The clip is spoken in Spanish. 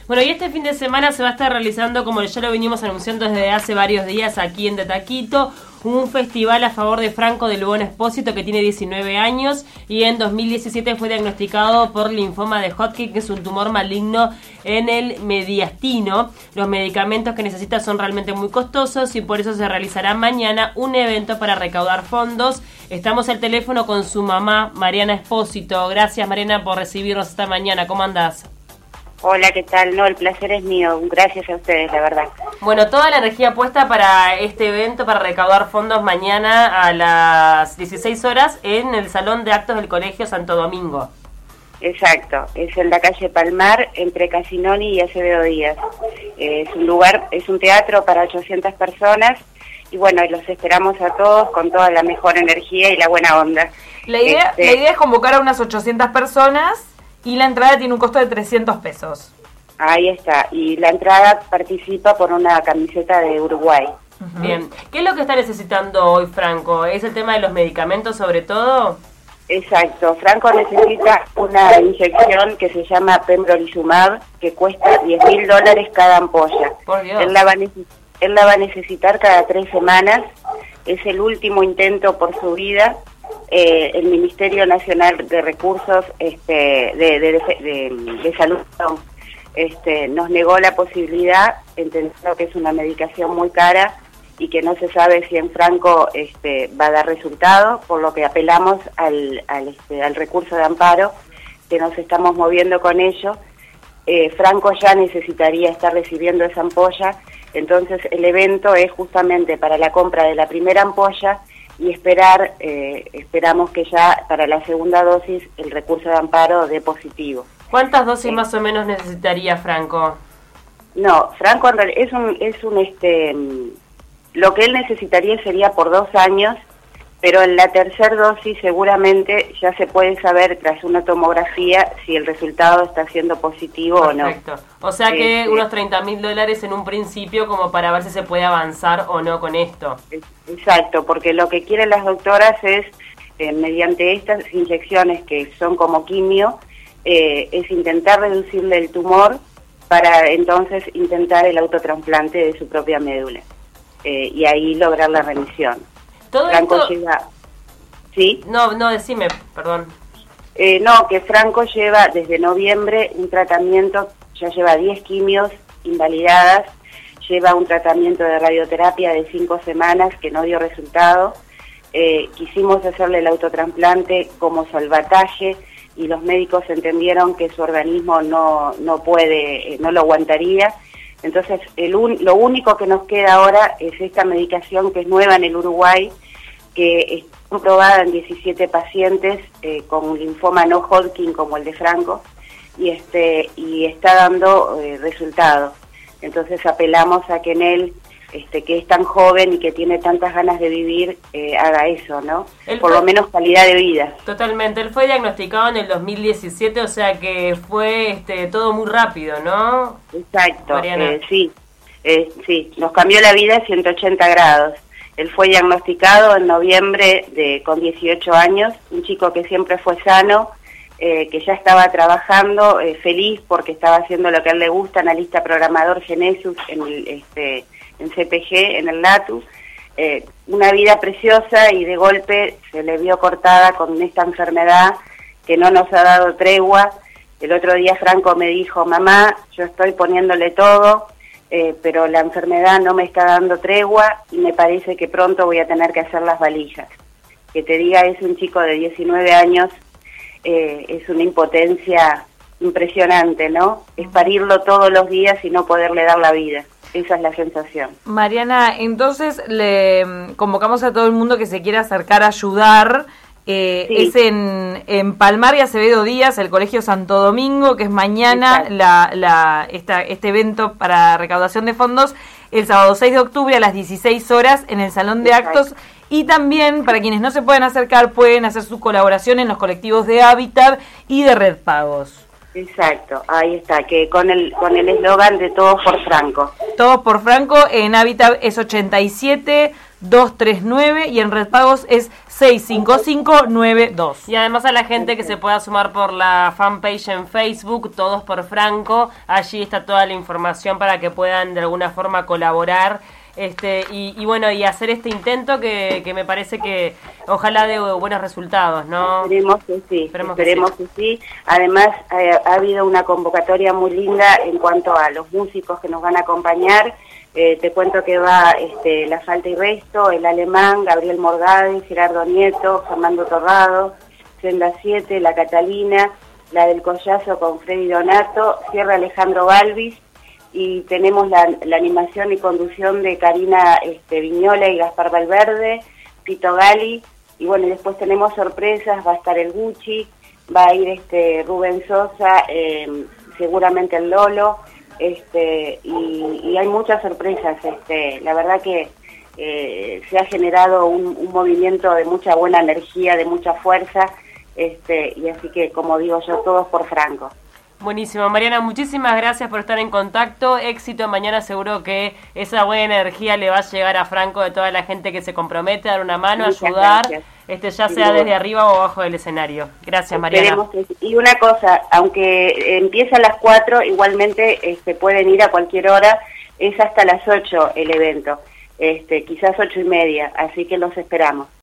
Bueno, y este fin de semana se va a estar realizando, como ya lo venimos anunciando desde hace varios días aquí en De Taquito, un festival a favor de Franco del Buen Espósito, que tiene 19 años y en 2017 fue diagnosticado por linfoma de Hodgkin, que es un tumor maligno en el mediastino. Los medicamentos que necesita son realmente muy costosos y por eso se realizará mañana un evento para recaudar fondos. Estamos al teléfono con su mamá, Mariana Espósito. Gracias, Mariana, por recibirnos esta mañana. ¿Cómo andás? Hola, ¿qué tal? No, el placer es mío. Gracias a ustedes, la verdad. Bueno, toda la energía puesta para este evento, para recaudar fondos mañana a las 16 horas en el Salón de Actos del Colegio Santo Domingo. Exacto, es en la calle Palmar, entre Casinoni y Acevedo Díaz. Es un lugar, es un teatro para 800 personas y bueno, los esperamos a todos con toda la mejor energía y la buena onda. La idea es convocar a unas 800 personas y la entrada tiene un costo de 300 pesos. Ahí está, y la entrada participa por una camiseta de Uruguay. Uh-huh. Bien, ¿qué es lo que está necesitando hoy Franco? ¿Es el tema de los medicamentos sobre todo? Exacto, Franco necesita una inyección que se llama pembrolizumab, que cuesta $10.000 cada ampolla. Por Dios. Él la va a necesitar cada 3 semanas, es el último intento por su vida. El Ministerio Nacional de Recursos de Salud nos negó la posibilidad, entendiendo que es una medicación muy cara y que no se sabe si en Franco va a dar resultado, por lo que apelamos al recurso de amparo, que nos estamos moviendo con ello. Franco ya necesitaría estar recibiendo esa ampolla, entonces el evento es justamente para la compra de la primera ampolla y esperamos que ya para la segunda dosis el recurso de amparo dé positivo. ¿Cuántas dosis más o menos necesitaría Franco? No, Franco en realidad lo que él necesitaría sería por 2 años, pero en la tercera dosis seguramente ya se puede saber tras una tomografía si el resultado está siendo positivo. Perfecto. O no. O sea que unos $30.000 en un principio como para ver si se puede avanzar o no con esto. Exacto, porque lo que quieren las doctoras es, mediante estas inyecciones que son como quimio, es intentar reducirle el tumor para entonces intentar el autotrasplante de su propia médula y ahí lograr la remisión. Todo Franco esto... lleva... ¿Sí? No, decime, perdón. No, que Franco lleva desde noviembre un tratamiento, ya lleva 10 quimios invalidadas, lleva un tratamiento de radioterapia de 5 semanas que no dio resultado. Quisimos hacerle el autotrasplante como salvataje y los médicos entendieron que su organismo no lo aguantaría. Entonces lo único que nos queda ahora es esta medicación que es nueva en el Uruguay, que está probada en 17 pacientes con un linfoma no Hodgkin como el de Franco y está dando resultados. Entonces apelamos a que en él, que es tan joven y que tiene tantas ganas de vivir, haga eso, ¿no? Por lo menos calidad de vida. Totalmente. Él fue diagnosticado en el 2017, o sea que fue todo muy rápido, ¿no? Exacto, sí, nos cambió la vida 180 grados. Él fue diagnosticado en noviembre con 18 años, un chico que siempre fue sano, que ya estaba trabajando, feliz porque estaba haciendo lo que a él le gusta, analista programador Genesus en CPG, en el LATU, una vida preciosa y de golpe se le vio cortada con esta enfermedad que no nos ha dado tregua. El otro día Franco me dijo, mamá, yo estoy poniéndole todo, pero la enfermedad no me está dando tregua y me parece que pronto voy a tener que hacer las valijas. Que te diga, es un chico de 19 años, es una impotencia impresionante, ¿no? Es parirlo todos los días y no poderle dar la vida. Esa es la sensación. Mariana, entonces le convocamos a todo el mundo que se quiera acercar a ayudar. Sí. Es en Palmar y Acevedo Díaz, el Colegio Santo Domingo, que es mañana este evento para recaudación de fondos, el sábado 6 de octubre a las 16 horas en el Salón de Actos. Y también, para quienes no se pueden acercar, pueden hacer su colaboración en los colectivos de Hábitat y de Red Pagos. Exacto, ahí está, que con el eslogan de Todos por Franco. Todos por Franco, en Hábitat es 87-239 y en Red Pagos es 65592. Y además a la gente que se pueda sumar por la fanpage en Facebook, Todos por Franco, allí está toda la información para que puedan de alguna forma colaborar. Y bueno, y hacer este intento que me parece que ojalá dé buenos resultados, ¿no? Esperemos que sí, esperemos que sí. Además, ha habido una convocatoria muy linda en cuanto a los músicos que nos van a acompañar. Te cuento que va La Falta y Resto, El Alemán, Gabriel Morgade, Gerardo Nieto, Fernando Torrado, Senda 7, La Catalina, La del Collazo con Freddy Donato, Sierra Alejandro Balvis, y tenemos la animación y conducción de Karina Viñola y Gaspar Valverde, Pito Gali, y bueno, y después tenemos sorpresas, va a estar el Gucci, va a ir Rubén Sosa, seguramente el Lolo, y hay muchas sorpresas. La verdad que se ha generado un movimiento de mucha buena energía, de mucha fuerza, y así que, como digo yo, Todos por Franco. Buenísimo, Mariana, muchísimas gracias por estar en contacto. Éxito mañana, seguro que esa buena energía le va a llegar a Franco, de toda la gente que se compromete a dar una mano, a ayudar, ya sea desde arriba o abajo del escenario. Gracias, Mariana. Y una cosa, aunque empieza a las 4, igualmente pueden ir a cualquier hora, es hasta las 8 el evento, quizás 8:30, así que los esperamos.